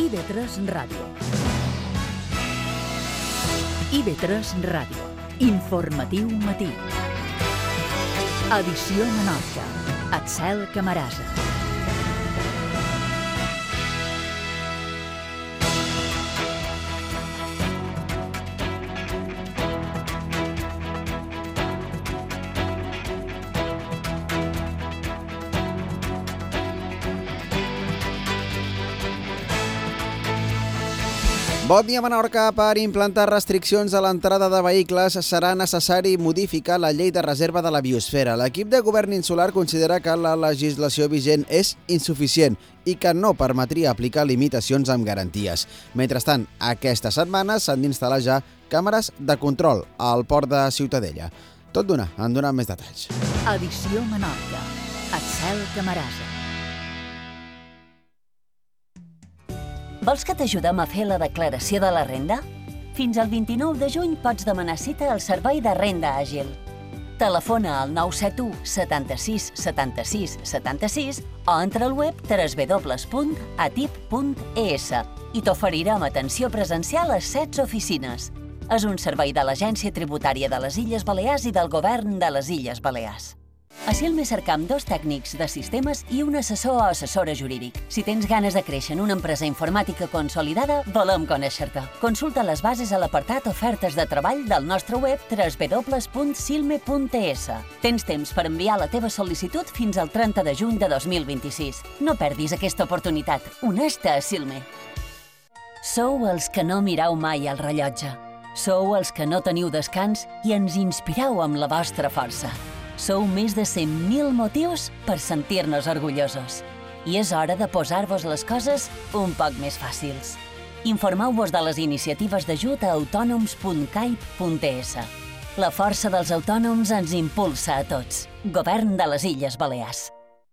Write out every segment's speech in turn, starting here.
IB3 Ràdio. IB3 Ràdio. Informatiu matí. Edició Menorca. Axel Camarasa. Bon dia, Menorca. Per implantar restriccions a l'entrada de vehicles serà necessari modificar la llei de reserva de la biosfera. L'equip de govern insular considera que la legislació vigent és insuficient i que no permetria aplicar limitacions amb garanties. Mentrestant, aquesta setmana s'han d'instal·lar ja càmeres de control al port de Ciutadella. Tot d'una, en donem més detalls. Edició Menorca. Axel Camarasa. Vols que t'ajudem a fer la declaració de la renda? Fins al 29 de juny pots demanar cita al Servei de Renda Àgil. Telefona al 971 76 76 76 o entra al web www.atip.es i t'oferirem atenció presencial a 16 oficines. És un servei de l'Agència Tributària de les Illes Balears i del Govern de les Illes Balears. A Silme cercam 2 tècnics de sistemes i un assessor o assessora jurídic. Si tens ganes de créixer en una empresa informàtica consolidada, volem conèixer-te. Consulta les bases a l'apartat Ofertes de treball del nostre web www.silme.es. Tens temps per enviar la teva sol·licitud fins al 30 de juny de 2026. No perdis aquesta oportunitat. Uneix-te a Silme. Sou els que no mireu mai el rellotge. Sou els que no teniu descans i ens inspireu amb la vostra força. Sou més de 100.000 motius per sentir-nos orgullosos. I és hora de posar-vos les coses un poc més fàcils. Informeu-vos de les iniciatives d'ajut a autònoms.caip.es. La força dels autònoms ens impulsa a tots. Govern de les Illes Balears.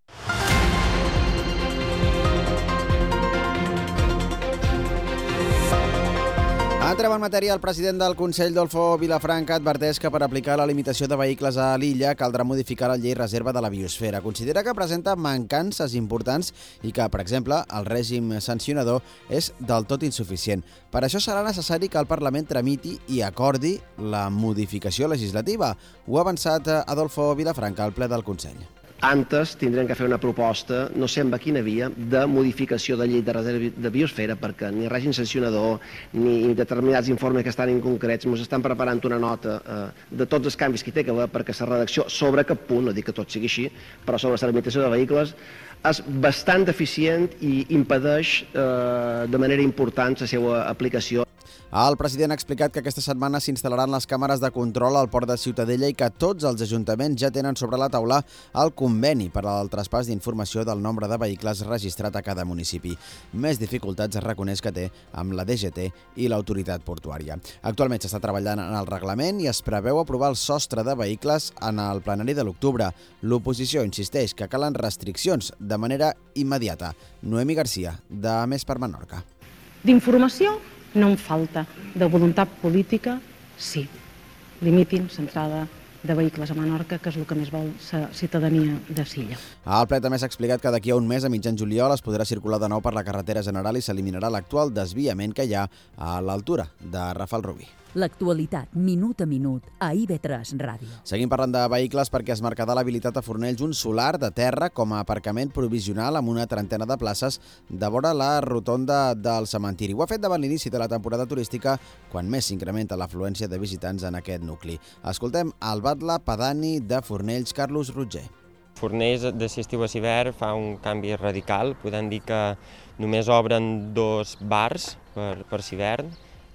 Entrem en matèria, el president del Consell, Adolfo Vilafranca, adverteix que per aplicar la limitació de vehicles a l'illa caldrà modificar la llei reserva de la biosfera. Considera que presenta mancances importants i que, per exemple, el règim sancionador és del tot insuficient. Per això serà necessari que el Parlament tramiti i acordi la modificació legislativa. Ho ha avançat Adolfo Vilafranca al ple del Consell. Antes tindrem que fer una proposta, no sé amb quina via, de modificació de llei de reserva de biosfera, perquè ni règim sancionador ni determinats informes que estan inconcrets ens estan preparant una nota de tots els canvis que hi té que haver perquè la redacció sobre cap punt, no dic que tot sigui així, però sobre la limitació de vehicles és bastant deficient i impedeix de manera important la seva aplicació. El president ha explicat que aquesta setmana s'instal·laran les càmeres de control al port de Ciutadella i que tots els ajuntaments ja tenen sobre la taula el conveni per al traspàs d'informació del nombre de vehicles registrat a cada municipi. Més dificultats es reconeix que té amb la DGT i l'autoritat portuària. Actualment s'està treballant en el reglament i es preveu aprovar el sostre de vehicles en el plenari de l'octubre. L'oposició insisteix que calen restriccions de manera immediata. Noemi Garcia, de Més per Menorca. D'informació no en falta, de voluntat política sí. Limitin l'entrada de vehicles a Menorca, que és el que més vol la ciutadania de Silla. El ple també s'ha explicat que d'aquí a un mes, a mitjan juliol, es podrà circular de nou per la carretera general i s'eliminarà l'actual desviament que hi ha a l'altura de Rafelrubí. L'actualitat, minut a minut, a IB3 Ràdio. Seguim parlant de vehicles perquè es marcarà l'habilitat a Fornells un solar de terra com a aparcament provisional amb una trentena de places de vora la rotonda del cementiri. Ho ha fet davant l'inici de la temporada turística, quan més s'incrementa l'afluència de visitants en aquest nucli. Escoltem el batlle pedani de Fornells, Carlos Roger. Fornells, de l'estiu a l'hivern, fa un canvi radical. Podem dir que només obren 2 bars per l'hivern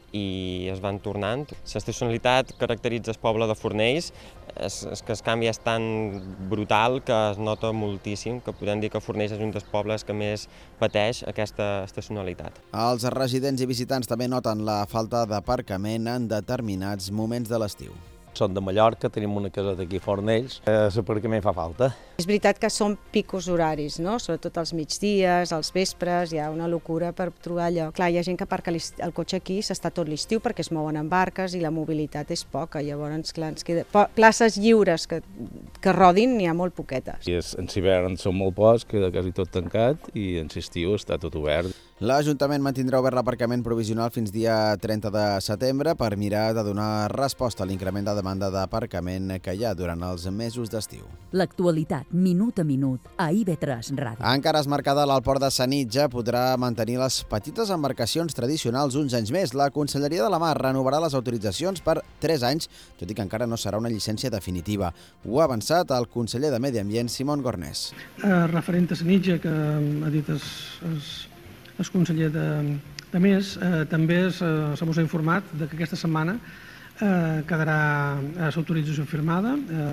i es van tornant. L'estacionalitat caracteritza el poble de Fornells, és que el canvi és tan brutal que es nota moltíssim, que podem dir que Fornells és un dels pobles que més pateix aquesta estacionalitat. Els residents i visitants també noten la falta d'aparcament en determinats moments de l'estiu. Som de Mallorca, tenim una caseta aquí a Fornells, l'aparcament fa falta. És veritat que són picos horaris, no? Sobretot als migdies, als vespres, hi ha una locura per trobar lloc. Clar, hi ha gent que aparca el cotxe aquí, s'està tot l'estiu perquè es mouen en barques i la mobilitat és poca. Llavors, clar, ens queda places lliures que rodin n'hi ha molt poquetes. En l'hivern són molt pocs, queda quasi tot tancat i en l'estiu està tot obert. L'Ajuntament mantindrà obert l'aparcament provisional fins dia 30 de setembre per mirar de donar resposta a l'increment de demanda d'aparcament que hi ha durant els mesos d'estiu. L'actualitat, minut a minut, a IB3 Ràdio. Encara es marcada al port de Sanitja podrà mantenir les petites embarcacions tradicionals uns anys més. La Conselleria de la Mar renovarà les autoritzacions per 3 anys, tot i que encara no serà una llicència definitiva. Ho ha avançat el conseller de Medi Ambient, Simón Gornés. Referent a Sanitja, que ha dit el conseller de Més, també se mos ha informat que aquesta setmana quedarà l'autorització firmada,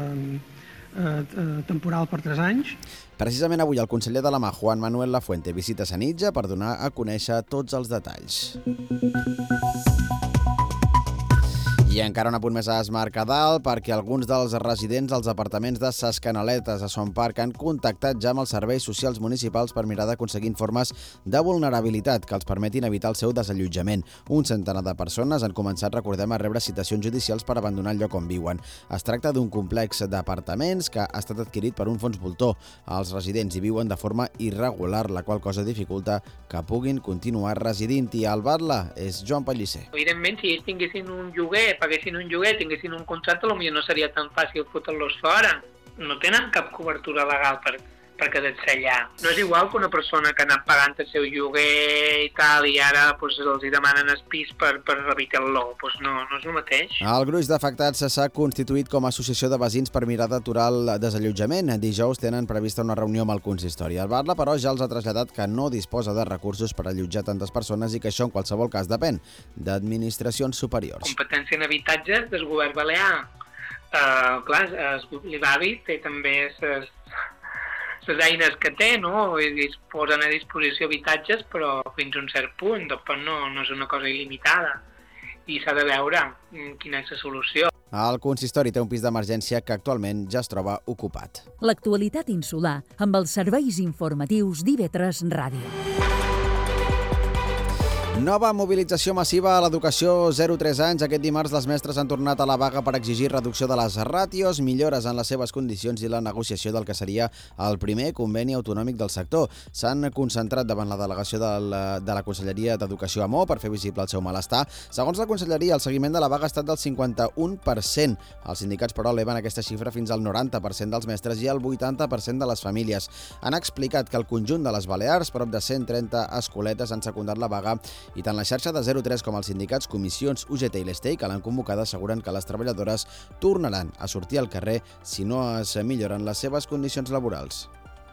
temporal per 3 anys. Precisament avui el conseller de la Mar, Juan Manuel Lafuente, visita Sanitja per donar a conèixer tots els detalls. I encara un apunt més a Es Mercadal, perquè alguns dels residents dels apartaments de Ses Canaletes a Son Parc han contactat ja amb els serveis socials municipals per mirar d'aconseguir informes de vulnerabilitat que els permetin evitar el seu desallotjament. Un centenar de persones han començat, recordem, a rebre citacions judicials per abandonar el lloc on viuen. Es tracta d'un complex d'apartaments que ha estat adquirit per un fons voltor. Els residents hi viuen de forma irregular, la qual cosa dificulta que puguin continuar residint-hi. Al Batla és Joan Pellicer. Evidentment, si ells tinguessin un lloguer, paguessin un lloguer, tinguessin un contracte, potser no seria tan fàcil fotre-los fora. No tenen cap cobertura legal per quedar-se allà. No és igual que una persona que ha anat pagant el seu lloguer i tal, i ara els hi demanen el pis per evitar-lo. No és el mateix. El gruix d'afectats s'ha constituït com a associació de veïns per mirar d'aturar el desallotjament. Dijous tenen prevista una reunió amb el consistori. El Batla, però, ja els ha traslladat que no disposa de recursos per allotjar tantes persones i que això, en qualsevol cas, depèn d'administracions superiors. Competència en habitatges del govern balear. L'IBAVI té també les eines que té, no? I posen a disposició habitatges, però fins a un cert punt. Després no és una cosa il·limitada. I s'ha de veure quina és la solució. El consistori té un pis d'emergència que actualment ja es troba ocupat. L'actualitat insular amb els serveis informatius d'IB3 Ràdio. Nova mobilització massiva a l'educació 0-3 anys. Aquest dimarts les mestres han tornat a la vaga per exigir reducció de les ràtios, millores en les seves condicions i la negociació del que seria el primer conveni autonòmic del sector. S'han concentrat davant la delegació de la Conselleria d'Educació a Mo per fer visible el seu malestar. Segons la Conselleria, el seguiment de la vaga ha estat del 51%. Els sindicats, però, eleven aquesta xifra fins al 90% dels mestres i al 80% de les famílies. Han explicat que el conjunt de les Balears, prop de 130 escoletes, han secundat la vaga i tant la xarxa de 0-3 com els sindicats, comissions, UGT i l'Estei, que l'han convocada, asseguren que les treballadores tornaran a sortir al carrer si no es milloren les seves condicions laborals.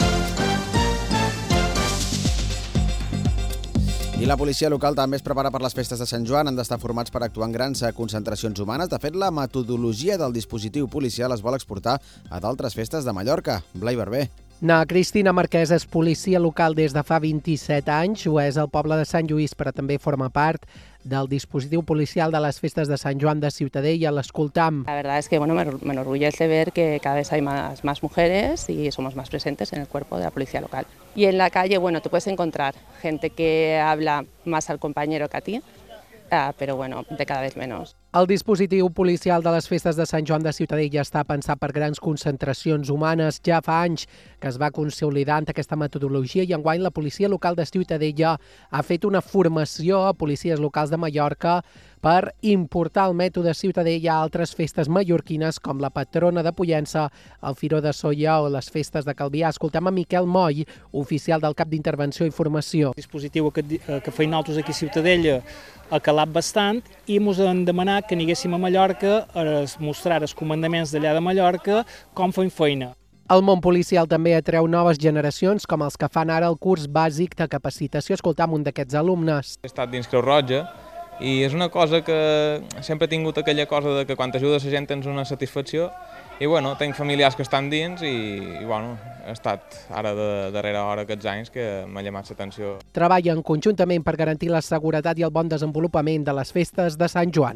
I la policia local també es prepara per les festes de Sant Joan. Han d'estar formats per actuar en grans concentracions humanes. De fet, la metodologia del dispositiu policial es vol exportar a d'altres festes de Mallorca. Blai Barber. Cristina Marquès és policia local des de fa 27 anys, ho és al poble de Sant Lluís, però també forma part del dispositiu policial de les festes de Sant Joan de Ciutadella. L'escoltam. La verdad es que me enorgullece ver que cada vez hay más mujeres y somos más presentes en el cuerpo de la policía local. Y en la calle, te puedes encontrar gente que habla más al compañero que a ti, però de cada vez menos. El dispositiu policial de les festes de Sant Joan de Ciutadella està pensat per grans concentracions humanes. Ja fa anys que es va consolidant aquesta metodologia i enguany la policia local de Ciutadella ha fet una formació a policies locals de Mallorca per importar el mètode Ciutadella a altres festes mallorquines com la Patrona de Pollença, el Firó de Solla o les festes de Calvià. Escoltem a Miquel Moll, oficial del Cap d'Intervenció i Formació. El dispositiu que feim nosaltres aquí a Ciutadella ha calat bastant i ens han demanat que anéssim a Mallorca a mostrar als comandaments d'allà de Mallorca com fem feina. El món policial també atreu noves generacions, com els que fan ara el curs bàsic de capacitació. Escoltam un d'aquests alumnes. He estat dins Creu Roja i és una cosa que sempre he tingut aquella cosa de que quan t'ajudes la gent tens una satisfacció i tinc familiars que estan dins i he estat ara de darrera hora aquests anys que m'ha llamat l'atenció. Treballen conjuntament per garantir la seguretat i el bon desenvolupament de les festes de Sant Joan.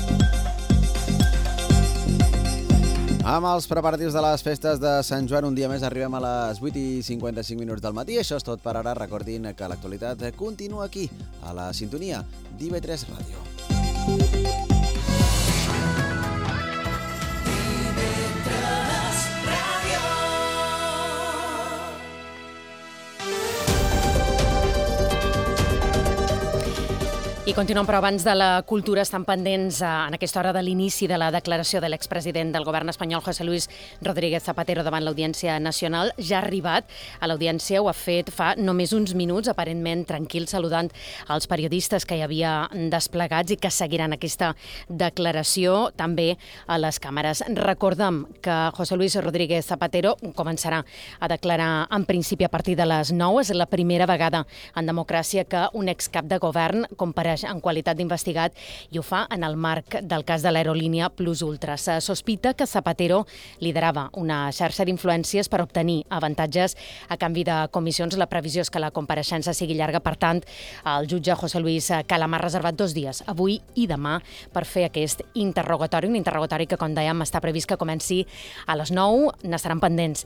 Amb els preparatius de les festes de Sant Joan, un dia més arribem a les 8:55 del matí. Això és tot per ara. Recordin que l'actualitat continua aquí, a la sintonia d'IB3 Ràdio. I continuem, però abans de la cultura estan pendents en aquesta hora de l'inici de la declaració de l'expresident del govern espanyol, José Luis Rodríguez Zapatero, davant l'Audiència Nacional. Ja ha arribat a l'audiència, ho ha fet fa només uns minuts, aparentment tranquil, saludant els periodistes que hi havia desplegats i que seguiran aquesta declaració també a les càmeres. Recordem que José Luis Rodríguez Zapatero començarà a declarar en principi a partir de les 9. És la primera vegada en democràcia que un excap de govern compareix en qualitat d'investigat i ho fa en el marc del cas de l'aerolínia Plus Ultra. Se sospita que Zapatero liderava una xarxa d'influències per obtenir avantatges a canvi de comissions. La previsió és que la compareixença sigui llarga, per tant, el jutge José Luis Calamar ha reservat 2 dies, avui i demà, per fer aquest interrogatori, un interrogatori que, com dèiem, està previst que comenci a les 9. N'estaran pendents